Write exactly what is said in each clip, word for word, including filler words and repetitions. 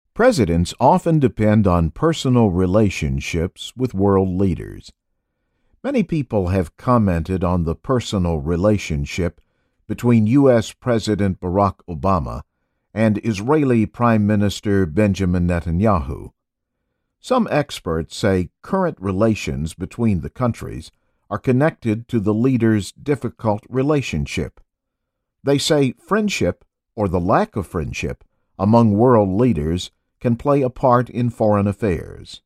Presidents often depend on personal relationships with world leaders. Many people have commented on the personal relationship between U S. President Barack Obama and Israeli Prime Minister Benjamin Netanyahu. Some experts say current relations between the countries are connected to the leaders' difficult relationship. They say friendship, or the lack of friendship, among world leaders can play a part in foreign affairs.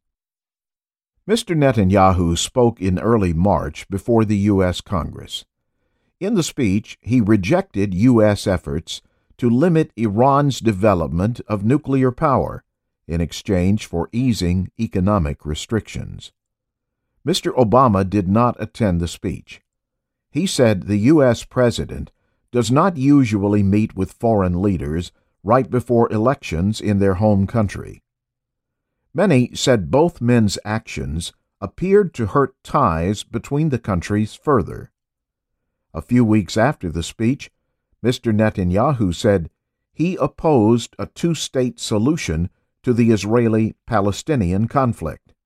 Mister Netanyahu spoke in early March before the U S. Congress. In the speech, he rejected U S efforts to limit Iran's development of nuclear power in exchange for easing economic restrictions. Mister Obama did not attend the speech. He said the U S. president does not usually meet with foreign leaders right before elections in their home country. Many said both men's actions appeared to hurt ties between the countries further. A few weeks after the speech, Mister Netanyahu said he opposed a two-state solution to the Israeli-Palestinian conflict.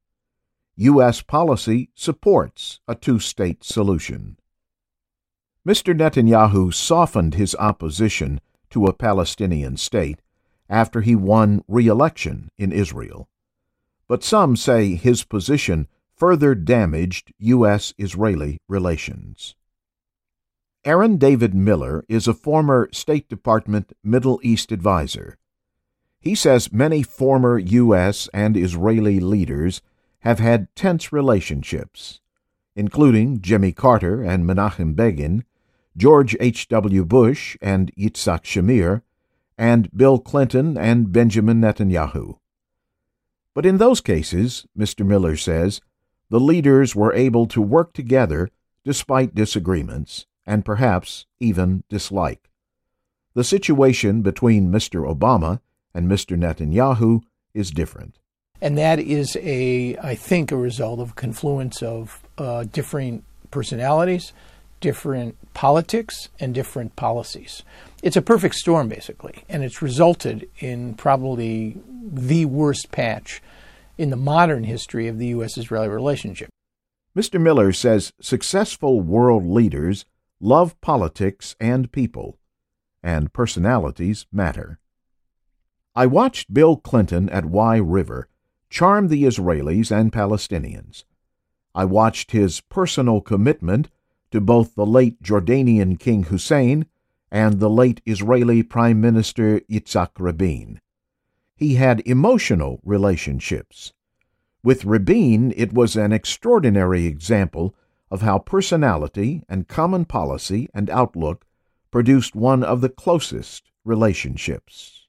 U S policy supports a two-state solution. Mister Netanyahu softened his opposition to a Palestinian state after he won re-election in Israel. But some say his position further damaged U S Israeli relations. Aaron David Miller is a former State Department Middle East advisor. He says many former U S and Israeli leaders have had tense relationships, including Jimmy Carter and Menachem Begin, George H W. Bush and Yitzhak Shamir, and Bill Clinton and Benjamin Netanyahu. But in those cases, Mister Miller says, the leaders were able to work together despite disagreements and perhaps even dislike. The situation between Mister Obama and Mister Netanyahu is different. And that is, a, I think, a result of confluence of uh, differing personalities, different politics, and different policies. It's a perfect storm, basically, and it's resulted in probably the worst patch in the modern history of the U S Israeli relationship. Mister Miller says successful world leaders love politics and people, and personalities matter. I watched Bill Clinton at Wye River charm the Israelis and Palestinians. I watched his personal commitment to both the late Jordanian King Hussein and the late Israeli Prime Minister Yitzhak Rabin. He had emotional relationships. With Rabin, it was an extraordinary example of how personality and common policy and outlook produced one of the closest relationships.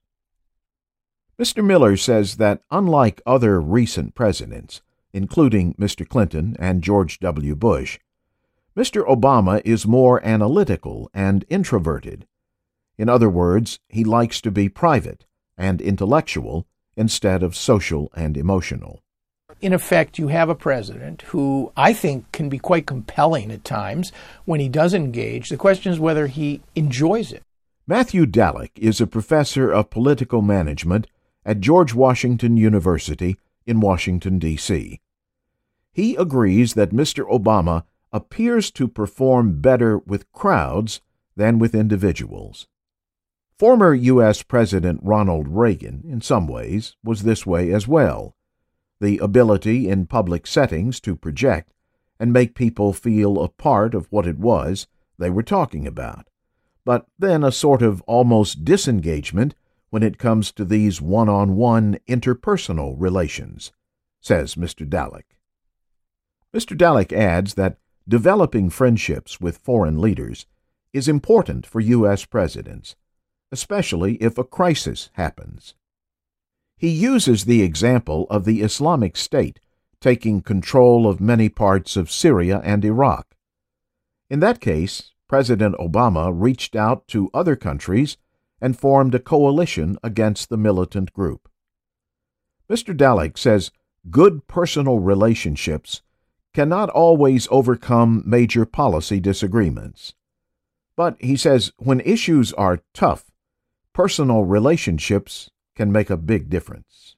Mister Miller says that unlike other recent presidents, including Mister Clinton and George W. Bush, Mister Obama is more analytical and introverted. In other words, he likes to be private and intellectual instead of social and emotional. In effect, you have a president who I think can be quite compelling at times when he does engage. The question is whether he enjoys it. Matthew Dallek is a professor of political management at George Washington University in Washington, D C He agrees that Mister Obama appears to perform better with crowds than with individuals. Former U S. President Ronald Reagan, in some ways, was this way as well. The ability in public settings to project and make people feel a part of what it was they were talking about, but then a sort of almost disengagement when it comes to these one-on-one interpersonal relations, says Mister Dallek. Mister Dallek adds that developing friendships with foreign leaders is important for U S presidents, especially if a crisis happens. He uses the example of the Islamic State taking control of many parts of Syria and Iraq. In that case, President Obama reached out to other countries and formed a coalition against the militant group. Mister Dallek says good personal relationships cannot always overcome major policy disagreements. But he says when issues are tough, personal relationships can make a big difference.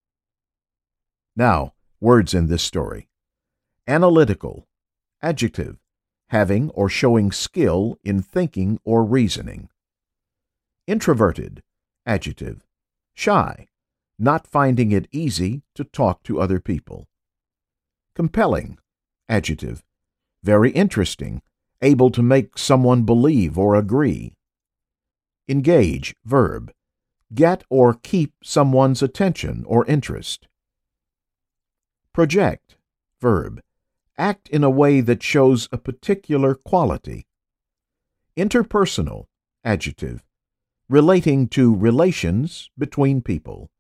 Now, words in this story. Analytical, adjective, having or showing skill in thinking or reasoning. Introverted, adjective, shy, not finding it easy to talk to other people. Compelling, adjective, very interesting, able to make someone believe or agree. Engage, verb, get or keep someone's attention or interest. Project, verb, act in a way that shows a particular quality. Interpersonal, adjective, relating to relations between people.